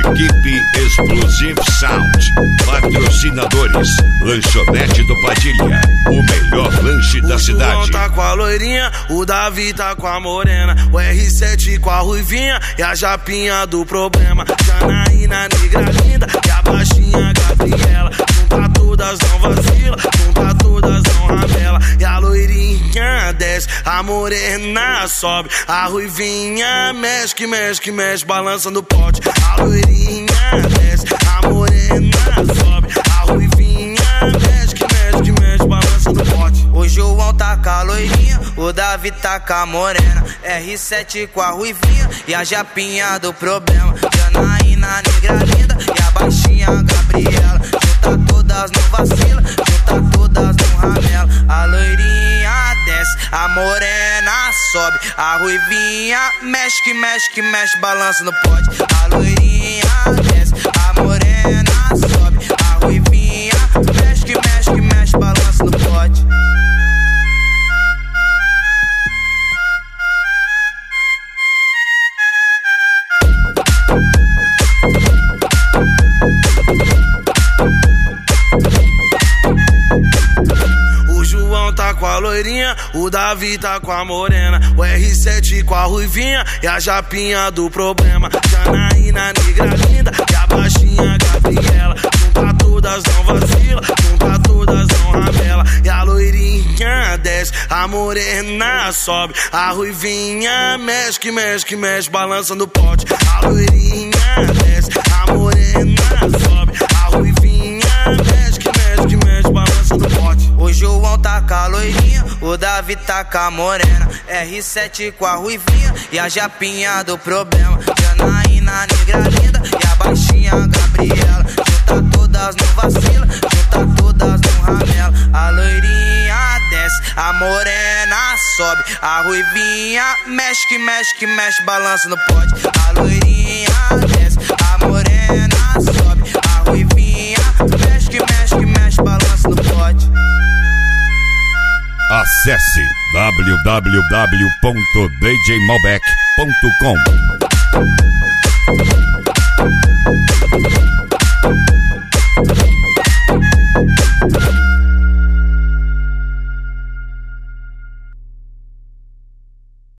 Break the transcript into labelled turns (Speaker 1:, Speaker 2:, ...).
Speaker 1: Equipe Explosive Sound. Patrocinadores: Lanchonete do Padilha, o melhor lanche da cidade.
Speaker 2: O João tá com a loirinha, o Davi tá com a morena, o R7 com a ruivinha e a japinha do problema. Janaína, negra linda e a baixinha Gabriela. Junta todas, não vacila, junta todas, não ramela. E a loirinha desce, a morena sobe, a ruivinha mexe, que mexe, que mexe, balança no pote. A loirinha desce, a morena sobe, a ruivinha mexe, que mexe, que mexe, balança no pote.
Speaker 3: O João tá com a loirinha, o Davi tá com a morena, R7 com a ruivinha e a japinha do problema. Janaína, negra linda e a baixinha Gabriela. Junta todas, não vacila, junta todas, não ramela. A loirinha desce, a morena sobe, a ruivinha mexe, que mexe, que mexe, balança no pote. A loirinha desce, a morena sobe, a ruivinha mexe, que mexe, que mexe, balança no pote.
Speaker 2: O João tá com a loirinha, o Davi tá com a morena, o R7 com a ruivinha e a japinha do problema. Janaína, negra linda e a baixinha Gabriela. Junta todas, não vacila, junta todas, não ramela. E a loirinha desce, a morena sobe, a ruivinha mexe, que mexe, que mexe, balança no pote. A loirinha desce, a morena sobe, a ruivinha mexe, que mexe, balança no pote.
Speaker 3: O João tá com a loirinha, o Davi tá com a morena, R7 com a ruivinha e a japinha do problema. Janaína, negra linda e a baixinha Gabriela. Junta todas, não vacila, junta todas, não ramela. A loirinha desce, a morena sobe, a ruivinha mexe, que mexe, que mexe, balança no pote. A loirinha desce, a morena sobe, a ruivinha mexe, que mexe, balança no pote.
Speaker 1: Acesse www.djmalbec.com.